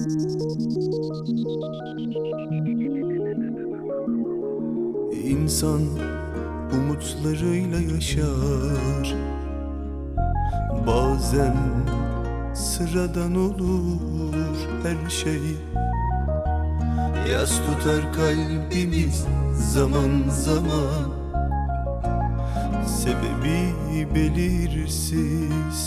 İnsan umutlarıyla yaşar. Bazen sıradan olur her şey. Yas tutar kalbimiz zaman zaman. Sebebi belirsiz.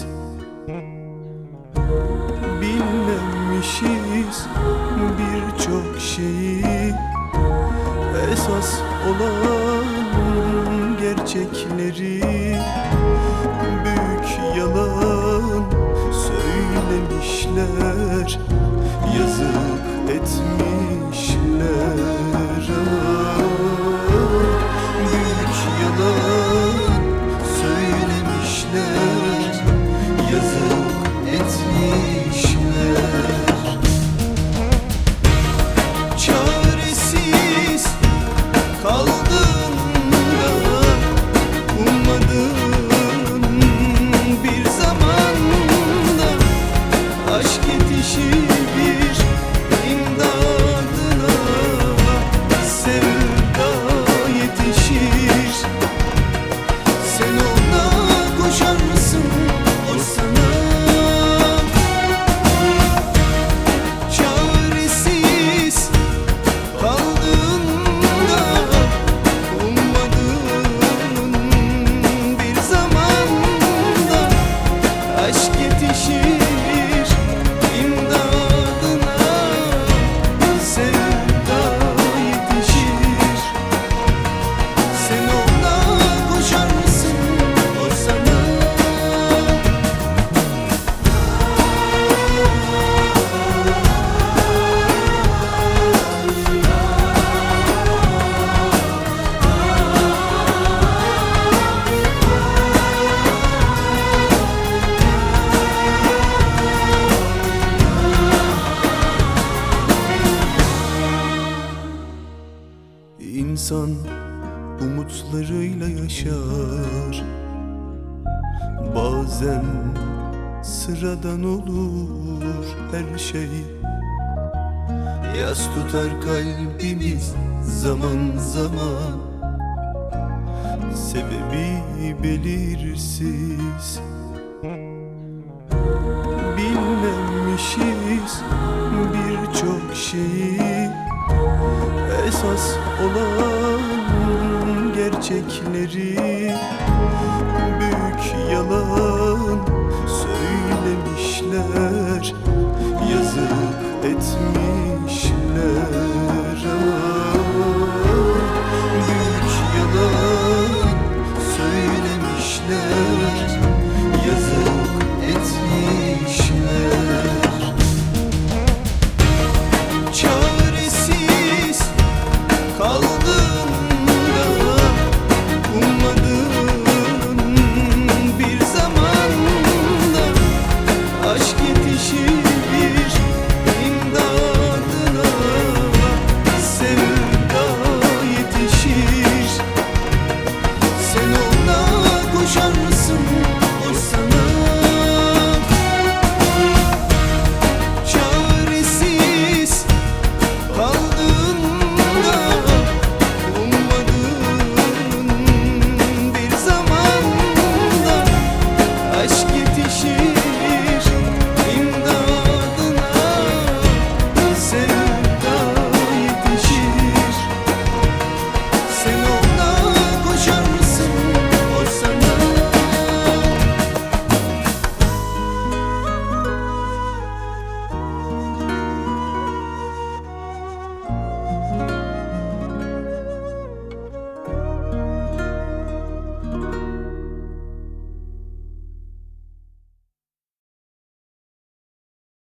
Bilmemişiz birçok şeyi. Esas olan gerçekleri büyük yalan söylemişler, yazık etmişler. Büyük yalan söylemişler, yazık etmişler. Çaresiz kaldığında ummadığım bir zamanda aşk yetişir imdadına, sevda yetişir. Sen ona koşar mısın, o sana? Çaresiz kaldığında ummadığın bir zamanda aşk yetişir imdadına, sevda yetişir. Sen ona koşar mısın, o sana? İnsan umutlarıyla yaşar. Bazen sıradan olur her şey. Yas tutar kalbimiz zaman zaman. Sebebi belirsiz. Bilmemişiz birçok şeyi. Esas olan gerçekleri büyük yalan söylemişler, yazık etmişler.